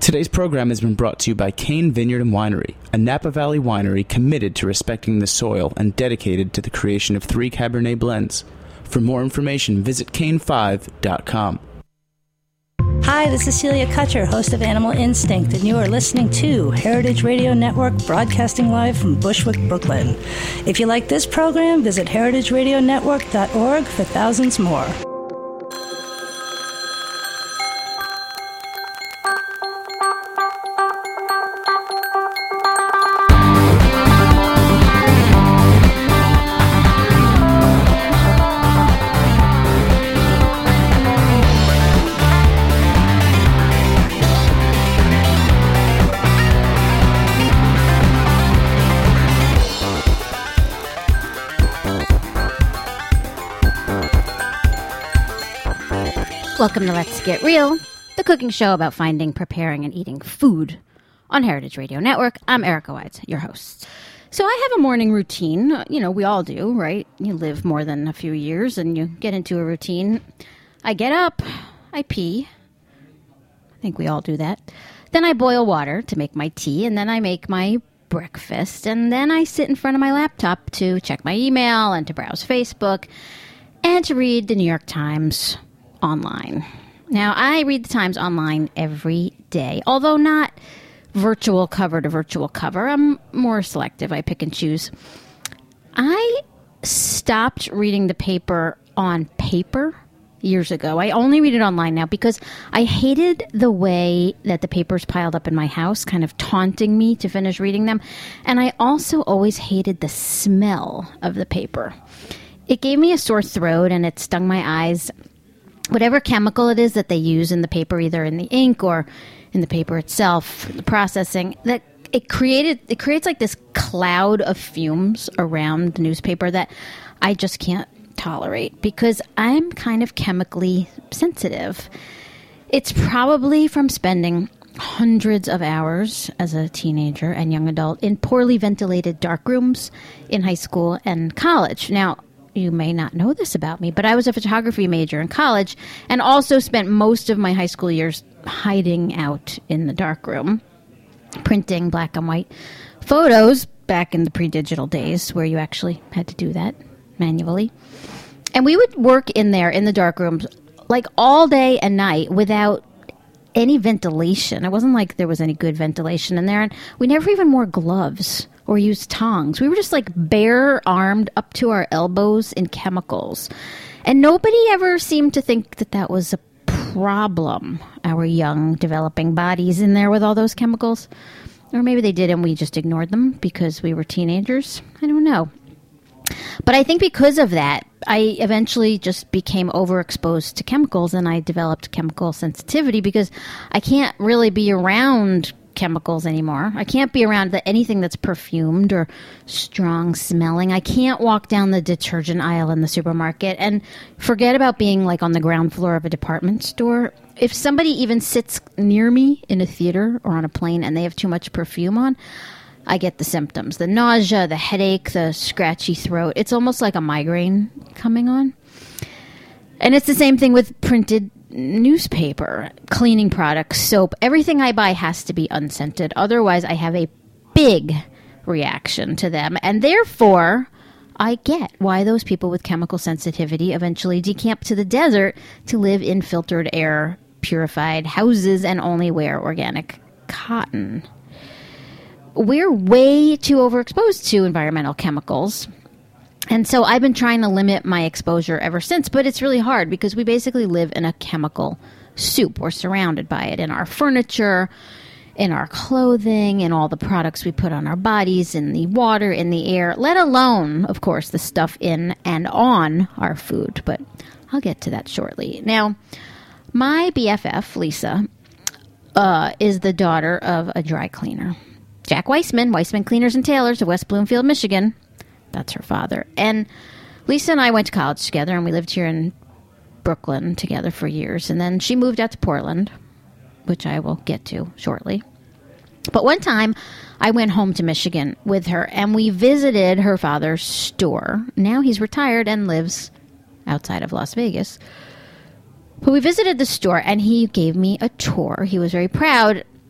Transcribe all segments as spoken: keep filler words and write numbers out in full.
Today's program has been brought to you by Kane Vineyard and Winery, a Napa Valley winery committed to respecting the soil and dedicated to the creation of three Cabernet blends. For more information, visit cane five dot com. Hi, this is Celia Kutcher, host of Animal Instinct, and you are listening to Heritage Radio Network, broadcasting live from Bushwick, Brooklyn. If you like this program, visit heritage radio network dot org for thousands more. Welcome to Let's Get Real, the cooking show about finding, preparing, and eating food on Heritage Radio Network. I'm Erica Wides, your host. So I have a morning routine. You know, we all do, right? You live more than a few years and you get into a routine. I get up, I pee. I think we all do that. Then I boil water to make my tea, and then I make my breakfast. And then I sit in front of my laptop to check my email and to browse Facebook and to read the New York Times online. Now, I read the Times online every day, although not virtual cover to virtual cover. I'm more selective. I pick and choose. I stopped reading the paper on paper years ago. I only read it online now because I hated the way that the papers piled up in my house, kind of taunting me to finish reading them. And I also always hated the smell of the paper. It gave me a sore throat and it stung my eyes. Whatever chemical it is that they use in the paper, either in the ink or in the paper itself, the processing, that it created, it creates like this cloud of fumes around the newspaper that I just can't tolerate because I'm kind of chemically sensitive. It's probably from spending hundreds of hours as a teenager and young adult in poorly ventilated dark rooms in high school and college. Now, you may not know this about me, but I was a photography major in college and also spent most of my high school years hiding out in the darkroom, printing black and white photos back in the pre-digital days where you actually had to do that manually. And we would work in there in the darkrooms like all day and night without any ventilation. It wasn't like there was any good ventilation in there. And we never even wore gloves or used tongs. We were just like bare armed up to our elbows in chemicals. And nobody ever seemed to think that that was a problem, our young developing bodies in there with all those chemicals. Or maybe they did and we just ignored them because we were teenagers. I don't know. But I think because of that, I eventually just became overexposed to chemicals and I developed chemical sensitivity because I can't really be around chemicals anymore. I can't be around the, anything that's perfumed or strong smelling. I can't walk down the detergent aisle in the supermarket, and forget about being like on the ground floor of a department store. If somebody even sits near me in a theater or on a plane and they have too much perfume on, I get the symptoms, the nausea, the headache, the scratchy throat. It's almost like a migraine coming on. And it's the same thing with printed newspaper, cleaning products, soap. Everything I buy has to be unscented. Otherwise, I have a big reaction to them. And therefore, I get why those people with chemical sensitivity eventually decamp to the desert to live in filtered air, purified houses, and only wear organic cotton. We're way too overexposed to environmental chemicals. And so I've been trying to limit my exposure ever since, but it's really hard because we basically live in a chemical soup. We're surrounded by it in our furniture, in our clothing, in all the products we put on our bodies, in the water, in the air, let alone, of course, the stuff in and on our food. But I'll get to that shortly. Now, my B F F, Lisa, uh, is the daughter of a dry cleaner. Jack Weissman, Weissman Cleaners and Tailors of West Bloomfield, Michigan. That's her father. And Lisa and I went to college together, and we lived here in Brooklyn together for years. And then she moved out to Portland, which I will get to shortly. But one time, I went home to Michigan with her, and we visited her father's store. Now he's retired and lives outside of Las Vegas. But we visited the store, and he gave me a tour. He was very proud.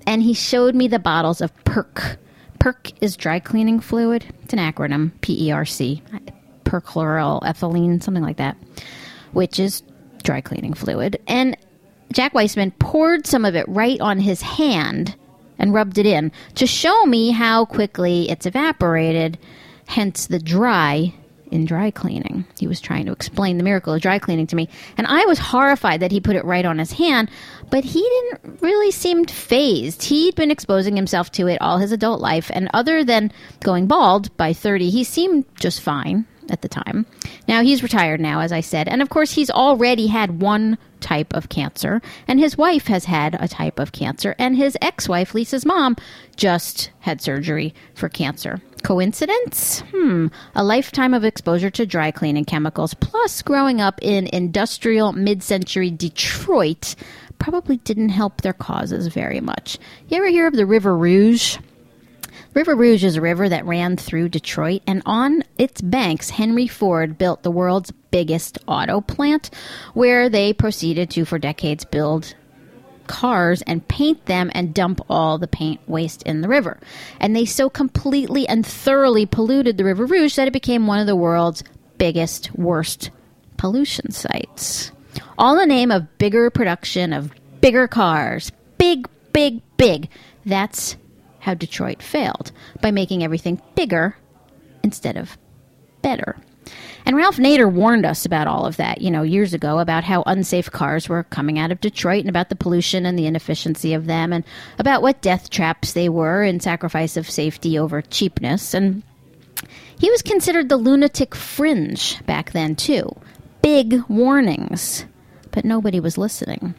and he showed me the bottles of PERC. PERC is dry cleaning fluid. It's an acronym, P E R C, perchloryl ethylene, something like that, which is dry cleaning fluid. And Jack Weissman poured some of it right on his hand and rubbed it in to show me how quickly it's evaporated, hence the dry in dry cleaning. He was trying to explain the miracle of dry cleaning to me, and I was horrified that he put it right on his hand, but he didn't really seem fazed. He'd been exposing himself to it all his adult life, and other than going bald by thirty, he seemed just fine at the time. Now, he's retired now, as I said, and of course, he's already had one type of cancer, and his wife has had a type of cancer, and his ex-wife, Lisa's mom, just had surgery for cancer. Coincidence? Hmm. A lifetime of exposure to dry cleaning chemicals, plus growing up in industrial mid-century Detroit, probably didn't help their causes very much. You ever hear of the River Rouge? River Rouge is a river that ran through Detroit, and on its banks, Henry Ford built the world's biggest auto plant, where they proceeded to, for decades, build cars and paint them and dump all the paint waste in the river. And they so completely and thoroughly polluted the River Rouge that it became one of the world's biggest, worst pollution sites. All in the name of bigger production of bigger cars. Big, big, big. That's how Detroit failed, by making everything bigger instead of better. And Ralph Nader warned us about all of that, you know, years ago, about how unsafe cars were coming out of Detroit and about the pollution and the inefficiency of them and about what death traps they were in sacrifice of safety over cheapness. And he was considered the lunatic fringe back then, too. Big warnings, but nobody was listening.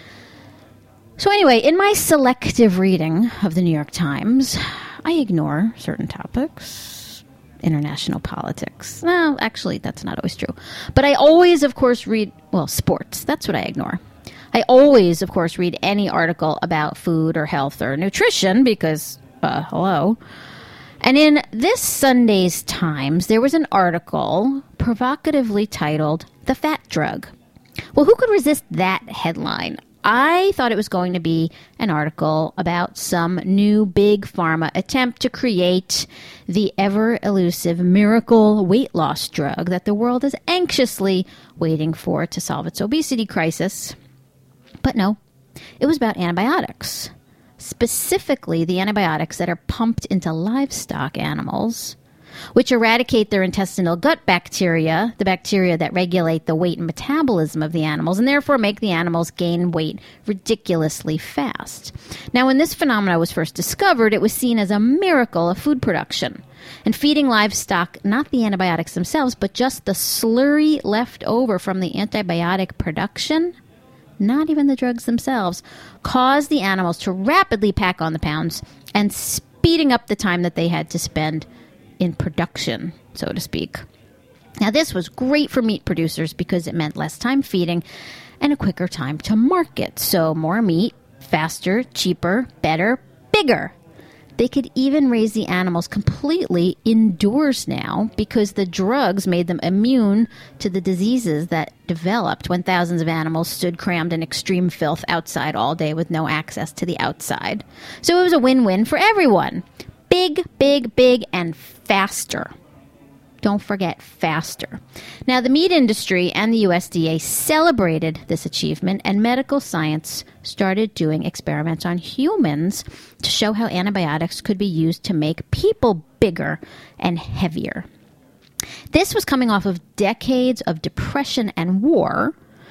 So anyway, in my selective reading of the New York Times, I ignore certain topics. International politics. Well, actually, that's not always true. But I always, of course, read, well, sports. That's what I ignore. I always, of course, read any article about food or health or nutrition because, uh, hello. And in this Sunday's Times, there was an article provocatively titled, "The Fat Drug." Well, who could resist that headline? I thought it was going to be an article about some new big pharma attempt to create the ever-elusive miracle weight loss drug that the world is anxiously waiting for to solve its obesity crisis. But no, it was about antibiotics, specifically the antibiotics that are pumped into livestock animals, which eradicate their intestinal gut bacteria, the bacteria that regulate the weight and metabolism of the animals, and therefore make the animals gain weight ridiculously fast. Now, when this phenomenon was first discovered, it was seen as a miracle of food production. And feeding livestock not the antibiotics themselves, but just the slurry left over from the antibiotic production, not even the drugs themselves, caused the animals to rapidly pack on the pounds and speeding up the time that they had to spend in production, so to speak. Now, this was great for meat producers because it meant less time feeding and a quicker time to market. So more meat, faster, cheaper, better, bigger. They could even raise the animals completely indoors now because the drugs made them immune to the diseases that developed when thousands of animals stood crammed in extreme filth outside all day with no access to the outside. So it was a win-win for everyone. Big, big, big, and faster. Don't forget, faster. Now, the meat industry and the U S D A celebrated this achievement, and medical science started doing experiments on humans to show how antibiotics could be used to make people bigger and heavier. This was coming off of decades of depression and war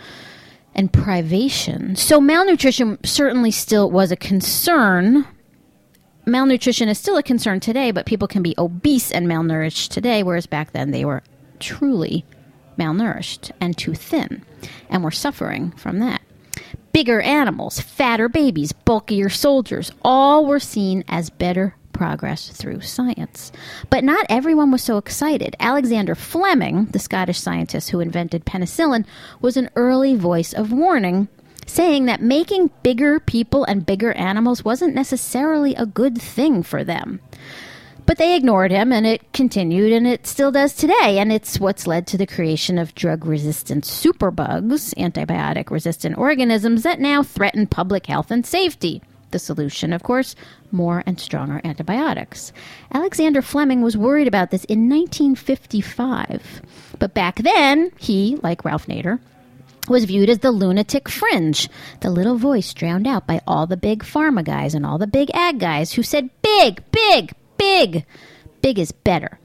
and privation. So malnutrition certainly still was a concern. Malnutrition is still a concern today, but people can be obese and malnourished today, whereas back then they were truly malnourished and too thin, and were suffering from that. Bigger animals, fatter babies, bulkier soldiers, all were seen as better progress through science. But not everyone was so excited. Alexander Fleming, the Scottish scientist who invented penicillin, was an early voice of warning, saying that making bigger people and bigger animals wasn't necessarily a good thing for them. But they ignored him, and it continued, and it still does today, and it's what's led to the creation of drug-resistant superbugs, antibiotic-resistant organisms that now threaten public health and safety. The solution, of course, more and stronger antibiotics. Alexander Fleming was worried about this in nineteen fifty-five. But back then, he, like Ralph Nader, was viewed as the lunatic fringe, the little voice drowned out by all the big pharma guys and all the big ag guys who said, big, big, big. Big is better.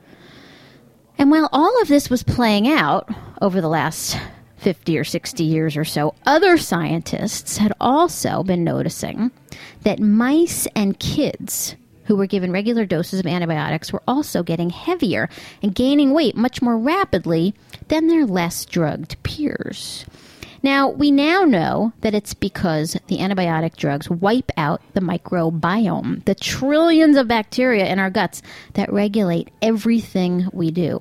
And while all of this was playing out over the last fifty or sixty years or so, other scientists had also been noticing that mice and kids who were given regular doses of antibiotics were also getting heavier and gaining weight much more rapidly than their less drugged peers. Now, we now know that it's because the antibiotic drugs wipe out the microbiome, the trillions of bacteria in our guts that regulate everything we do.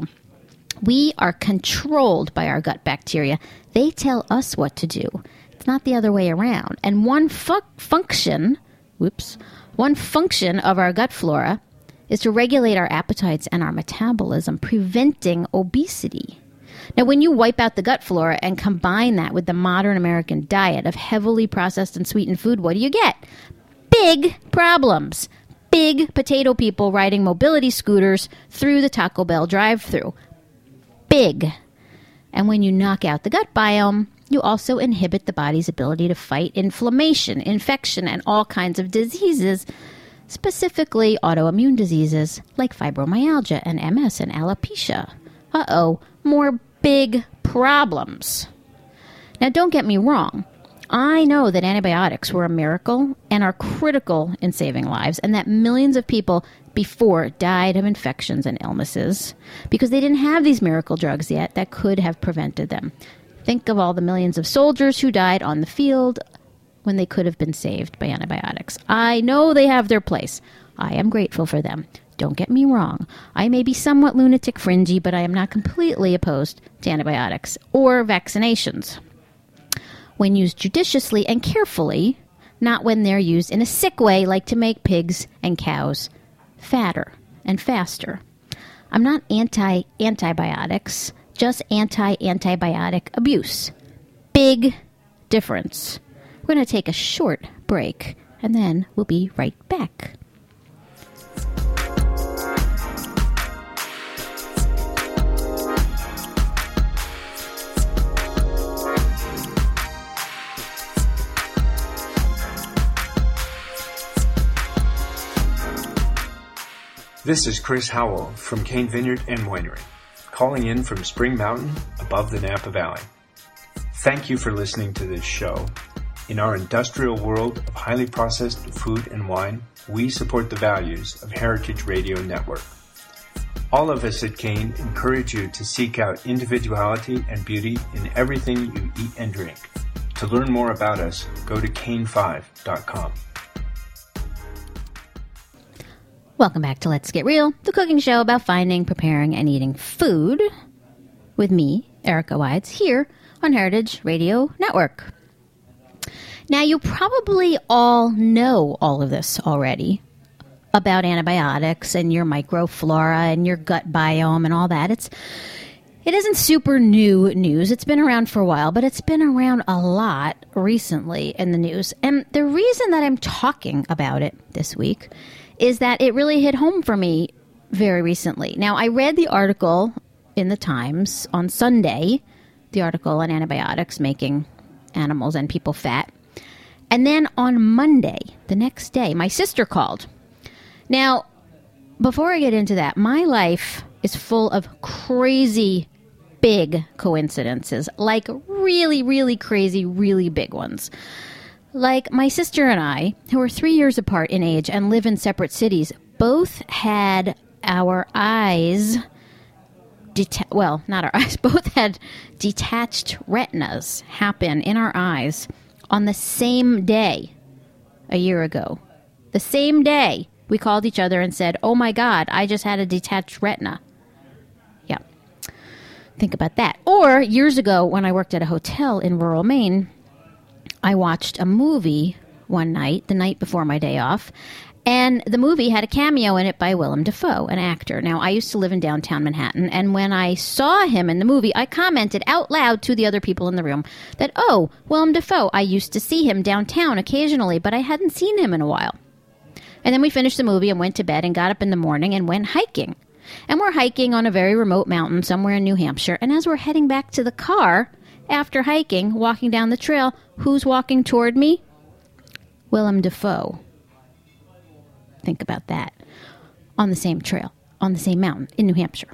We are controlled by our gut bacteria. They tell us what to do. It's not the other way around. And one fu- function, whoops, one function of our gut flora is to regulate our appetites and our metabolism, preventing obesity. Now, when you wipe out the gut flora and combine that with the modern American diet of heavily processed and sweetened food, what do you get? Big problems. Big potato people riding mobility scooters through the Taco Bell drive-thru. Big. And when you knock out the gut biome, you also inhibit the body's ability to fight inflammation, infection, and all kinds of diseases, specifically autoimmune diseases like fibromyalgia and M S and alopecia. Uh-oh, more big problems. Now, don't get me wrong. I know that antibiotics were a miracle and are critical in saving lives, and that millions of people before died of infections and illnesses because they didn't have these miracle drugs yet that could have prevented them. Think of all the millions of soldiers who died on the field when they could have been saved by antibiotics. I know they have their place. I am grateful for them. Don't get me wrong. I may be somewhat lunatic fringy, but I am not completely opposed to antibiotics or vaccinations. When used judiciously and carefully, not when they're used in a sick way like to make pigs and cows fatter and faster. I'm not anti-antibiotics, just anti-antibiotic abuse. Big difference. We're going to take a short break, and then we'll be right back. This is Chris Howell from Cane Vineyard and Winery, calling in from Spring Mountain above the Napa Valley. Thank you for listening to this show. In our industrial world of highly processed food and wine, we support the values of Heritage Radio Network. All of us at Cane encourage you to seek out individuality and beauty in everything you eat and drink. To learn more about us, go to cane five dot com. Welcome back to Let's Get Real, the cooking show about finding, preparing, and eating food with me, Erica Wides, here on Heritage Radio Network. Now, you probably all know all of this already about antibiotics and your microflora and your gut biome and all that. It's It isn't super new news. It's been around for a while, but it's been around a lot recently in the news. And the reason that I'm talking about it this week is that it really hit home for me very recently. Now, I read the article in the Times on Sunday, the article on antibiotics making animals and people fat. And then on Monday, the next day, my sister called. Now, before I get into that, my life is full of crazy big coincidences, like really, really crazy, really big ones. Like my sister and I, who are three years apart in age and live in separate cities, both had our eyes, deta- well, not our eyes, both had detached retinas happen in our eyes on the same day a year ago. The same day we called each other and said, oh my God, I just had a detached retina. Yeah. Think about that. Or years ago when I worked at a hotel in rural Maine, I watched a movie one night, the night before my day off, and the movie had a cameo in it by Willem Dafoe, an actor. Now, I used to live in downtown Manhattan, and when I saw him in the movie, I commented out loud to the other people in the room that, oh, Willem Dafoe, I used to see him downtown occasionally, but I hadn't seen him in a while. And then we finished the movie and went to bed and got up in the morning and went hiking. And we're hiking on a very remote mountain somewhere in New Hampshire, and as we're heading back to the car, after hiking, walking down the trail, who's walking toward me? Willem Dafoe. Think about that. On the same trail, on the same mountain in New Hampshire.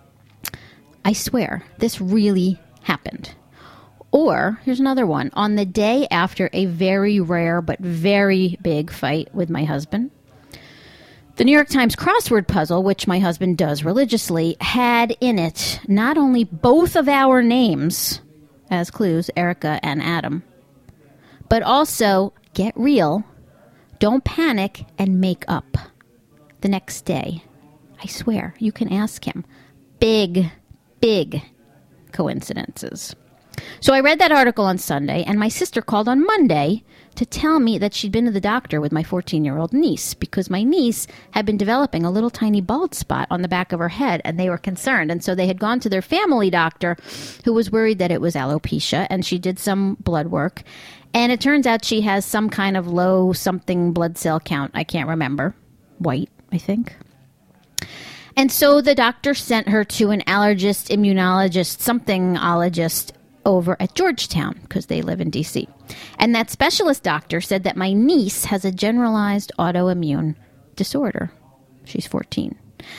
I swear, this really happened. Or, here's another one. On the day after a very rare but very big fight with my husband, the New York Times crossword puzzle, which my husband does religiously, had in it not only both of our names as clues, Erica and Adam, but also, get real, don't panic, and make up. The next day, I swear, you can ask him. Big, big coincidences. So I read that article on Sunday, and my sister called on Monday to tell me that she'd been to the doctor with my fourteen-year-old niece, because my niece had been developing a little tiny bald spot on the back of her head, and they were concerned. And so they had gone to their family doctor, who was worried that it was alopecia, and she did some blood work. And it turns out she has some kind of low something blood cell count. I can't remember. White, I think. And so the doctor sent her to an allergist, immunologist, something-ologist over at Georgetown, because they live in D C. And that specialist doctor said that my niece has a generalized autoimmune disorder. She's fourteen.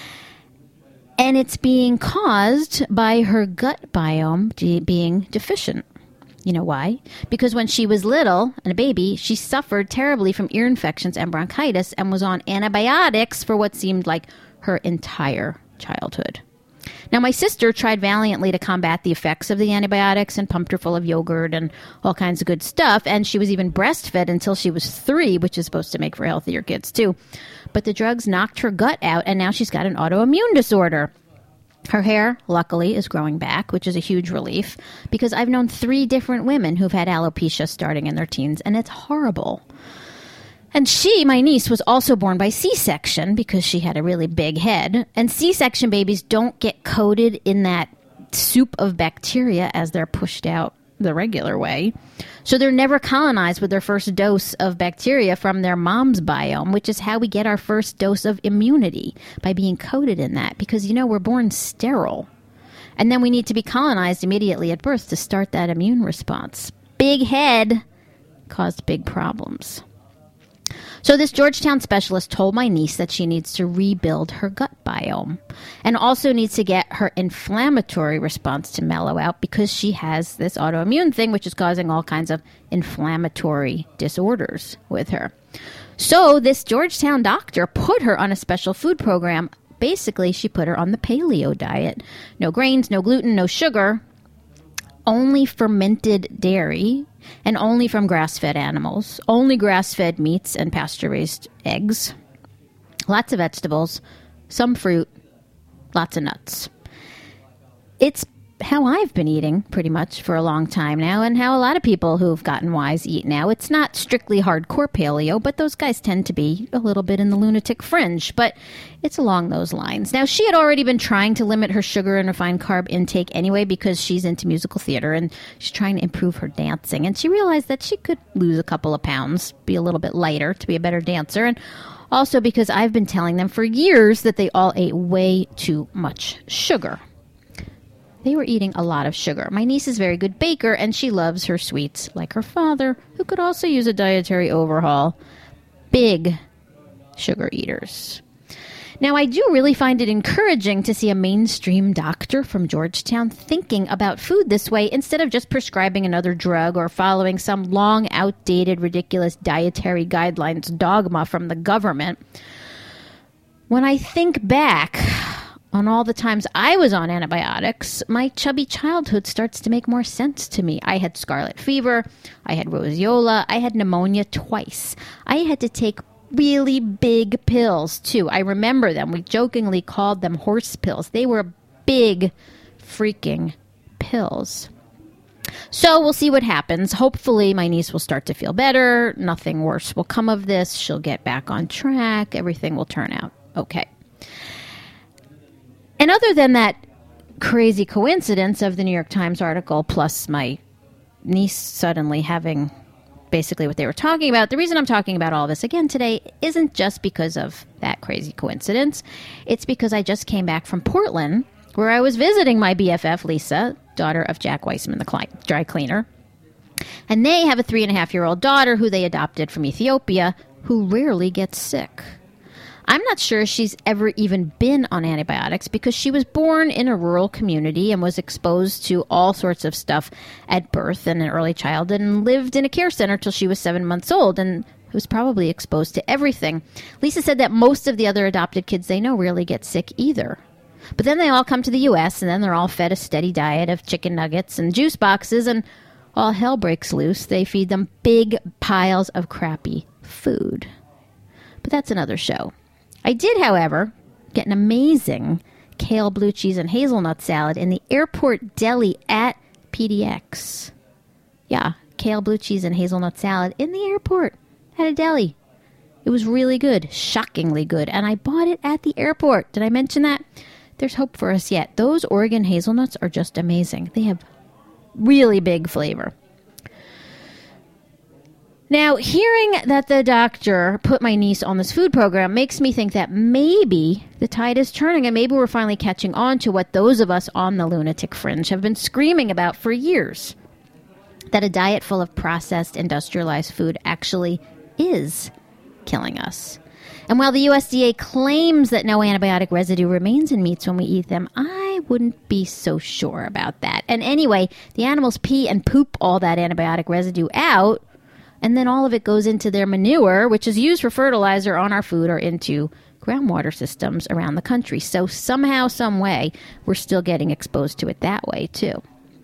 And it's being caused by her gut biome de- being deficient. You know why? Because when she was little and a baby, she suffered terribly from ear infections and bronchitis and was on antibiotics for what seemed like her entire childhood. Now, my sister tried valiantly to combat the effects of the antibiotics and pumped her full of yogurt and all kinds of good stuff, and she was even breastfed until she was three, which is supposed to make for healthier kids, too. But the drugs knocked her gut out, and now she's got an autoimmune disorder. Her hair, luckily, is growing back, which is a huge relief, because I've known three different women who've had alopecia starting in their teens, and it's horrible. And she, my niece, was also born by C-section because she had a really big head. And C-section babies don't get coated in that soup of bacteria as they're pushed out the regular way. So they're never colonized with their first dose of bacteria from their mom's biome, which is how we get our first dose of immunity, by being coated in that. Because, you know, we're born sterile. And then we need to be colonized immediately at birth to start that immune response. Big head caused big problems. So this Georgetown specialist told my niece that she needs to rebuild her gut biome and also needs to get her inflammatory response to mellow out, because she has this autoimmune thing which is causing all kinds of inflammatory disorders with her. So this Georgetown doctor put her on a special food program. Basically, she put her on the paleo diet. No grains, no gluten, no sugar, only fermented dairy, and only from grass-fed animals, only grass-fed meats and pasture-raised eggs, lots of vegetables, some fruit, lots of nuts. It's how I've been eating pretty much for a long time now, and how a lot of people who've gotten wise eat now. It's not strictly hardcore paleo, but those guys tend to be a little bit in the lunatic fringe, but it's along those lines. Now, she had already been trying to limit her sugar and refined carb intake anyway, because she's into musical theater and she's trying to improve her dancing, and she realized that she could lose a couple of pounds, be a little bit lighter to be a better dancer, and also because I've been telling them for years that they all ate way too much sugar. They were eating a lot of sugar. My niece is a very good baker, and she loves her sweets, like her father, who could also use a dietary overhaul. Big sugar eaters. Now, I do really find it encouraging to see a mainstream doctor from Georgetown thinking about food this way, instead of just prescribing another drug or following some long, outdated, ridiculous dietary guidelines dogma from the government. When I think back on all the times I was on antibiotics, my chubby childhood starts to make more sense to me. I had scarlet fever, I had roseola, I had pneumonia twice. I had to take really big pills, too. I remember them. We jokingly called them horse pills. They were big freaking pills. So we'll see what happens. Hopefully my niece will start to feel better. Nothing worse will come of this. She'll get back on track. Everything will turn out okay. And other than that crazy coincidence of the New York Times article plus my niece suddenly having basically what they were talking about, the reason I'm talking about all this again today isn't just because of that crazy coincidence. It's because I just came back from Portland, where I was visiting my B F F, Lisa, daughter of Jack Weissman, the cli- dry cleaner. And they have a three and a half year old daughter who they adopted from Ethiopia, who rarely gets sick. I'm not sure she's ever even been on antibiotics because she was born in a rural community and was exposed to all sorts of stuff at birth and in early childhood and lived in a care center till she was seven months old and was probably exposed to everything. Lisa said that most of the other adopted kids they know rarely get sick either. But then they all come to the U S and then they're all fed a steady diet of chicken nuggets and juice boxes, and all hell breaks loose. They feed them big piles of crappy food. But that's another show. I did, however, get an amazing kale, blue cheese, and hazelnut salad in the airport deli at P D X. Yeah, kale, blue cheese, and hazelnut salad in the airport at a deli. It was really good, shockingly good, and I bought it at the airport. Did I mention that? There's hope for us yet. Those Oregon hazelnuts are just amazing. They have really big flavor. Now, hearing that the doctor put my niece on this food program makes me think that maybe the tide is turning and maybe we're finally catching on to what those of us on the lunatic fringe have been screaming about for years. That a diet full of processed, industrialized food actually is killing us. And while the U S D A claims that no antibiotic residue remains in meats when we eat them, I wouldn't be so sure about that. And anyway, the animals pee and poop all that antibiotic residue out, and then all of it goes into their manure, which is used for fertilizer on our food or into groundwater systems around the country. So somehow, some way, we're still getting exposed to it that way, too.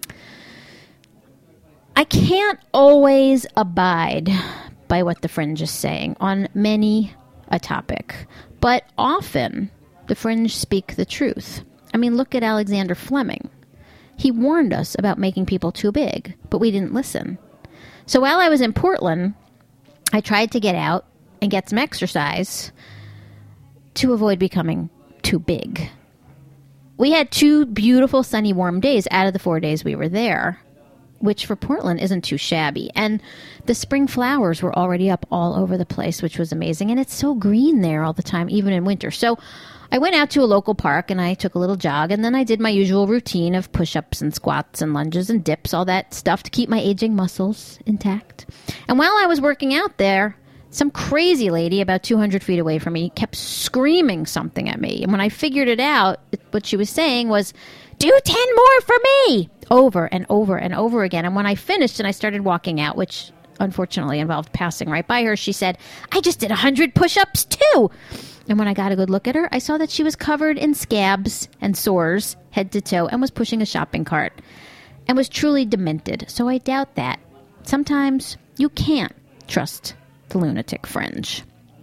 I can't always abide by what the fringe is saying on many a topic, but often the fringe speak the truth. I mean, look at Alexander Fleming. He warned us about making people too big, but we didn't listen. So while I was in Portland, I tried to get out and get some exercise to avoid becoming too big. We had two beautiful, sunny, warm days out of the four days we were there, which for Portland isn't too shabby. And the spring flowers were already up all over the place, which was amazing. And it's so green there all the time, even in winter. So I went out to a local park and I took a little jog, and then I did my usual routine of push-ups and squats and lunges and dips, all that stuff to keep my aging muscles intact. And while I was working out there, some crazy lady about two hundred feet away from me kept screaming something at me. And when I figured it out, what she was saying was, "Do ten more for me," over and over and over again. And when I finished and I started walking out, which unfortunately involved passing right by her, she said, "I just did one hundred push-ups too." And when I got a good look at her, I saw that she was covered in scabs and sores head to toe and was pushing a shopping cart and was truly demented. So I doubt that. Sometimes you can't trust the lunatic fringe.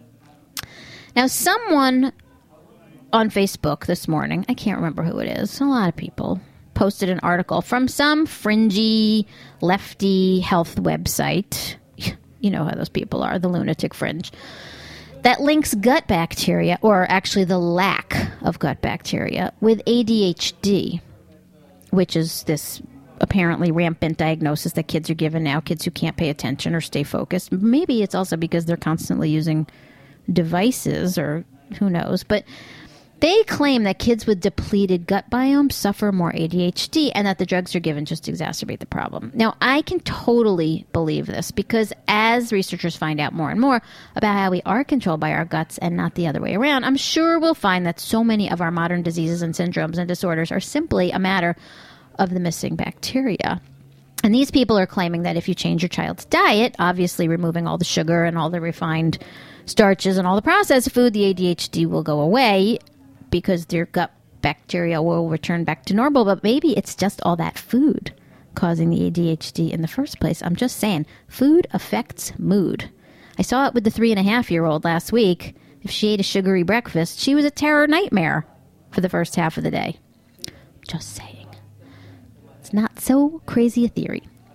Now, someone on Facebook this morning, I can't remember who it is, a lot of people, posted an article from some fringy, lefty health website. You know how those people are, the lunatic fringe. That links gut bacteria, or actually the lack of gut bacteria, with A D H D, which is this apparently rampant diagnosis that kids are given now, kids who can't pay attention or stay focused. Maybe it's also because they're constantly using devices, or who knows. But they claim that kids with depleted gut biome suffer more A D H D and that the drugs are given just to exacerbate the problem. Now, I can totally believe this because as researchers find out more and more about how we are controlled by our guts and not the other way around, I'm sure we'll find that so many of our modern diseases and syndromes and disorders are simply a matter of the missing bacteria. And these people are claiming that if you change your child's diet, obviously removing all the sugar and all the refined starches and all the processed food, the A D H D will go away, because their gut bacteria will return back to normal. But maybe it's just all that food causing the A D H D in the first place. I'm just saying, food affects mood. I saw it with the three and a half year old last week. If she ate a sugary breakfast, she was a terror nightmare for the first half of the day. Just saying. It's not so crazy a theory.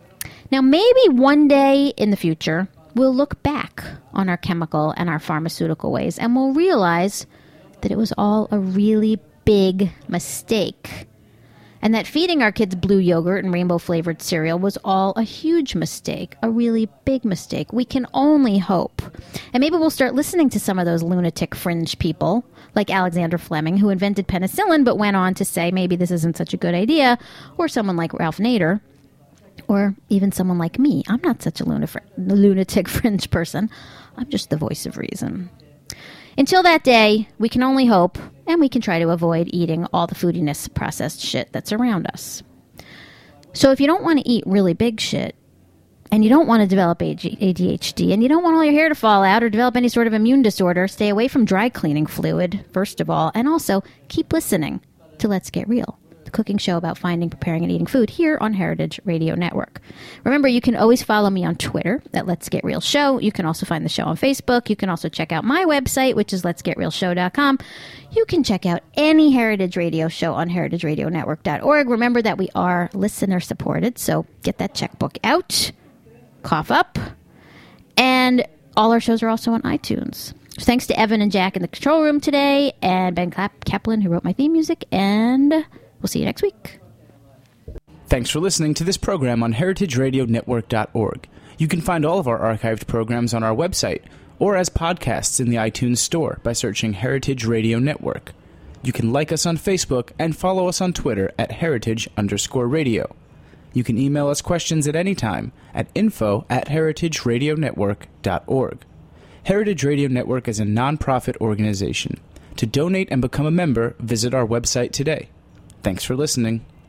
Now, maybe one day in the future, we'll look back on our chemical and our pharmaceutical ways and we'll realize that it was all a really big mistake. And that feeding our kids blue yogurt and rainbow-flavored cereal was all a huge mistake, a really big mistake. We can only hope. And maybe we'll start listening to some of those lunatic fringe people, like Alexander Fleming, who invented penicillin but went on to say maybe this isn't such a good idea, or someone like Ralph Nader, or even someone like me. I'm not such a lunatic fringe person. I'm just the voice of reason. Until that day, we can only hope, and we can try to avoid eating all the foodiness processed shit that's around us. So if you don't want to eat really big shit, and you don't want to develop A D H D, and you don't want all your hair to fall out or develop any sort of immune disorder, stay away from dry cleaning fluid, first of all, and also keep listening to Let's Get Real, the cooking show about finding, preparing, and eating food here on Heritage Radio Network. Remember, you can always follow me on Twitter at Let's Get Real Show. You can also find the show on Facebook. You can also check out my website, which is lets get real show dot com. You can check out any Heritage Radio show on heritage radio network dot org. Remember that we are listener-supported, so get that checkbook out, cough up, and all our shows are also on iTunes. So thanks to Evan and Jack in the control room today, and Ben Kaplan, who wrote my theme music, and we'll see you next week. Thanks for listening to this program on heritage radio network dot org. You can find all of our archived programs on our website or as podcasts in the iTunes Store by searching Heritage Radio Network. You can like us on Facebook and follow us on Twitter at heritage underscore radio. You can email us questions at any time at info at heritage radio network dot org. Heritage Radio Network is a nonprofit organization. To donate and become a member, visit our website today. Thanks for listening.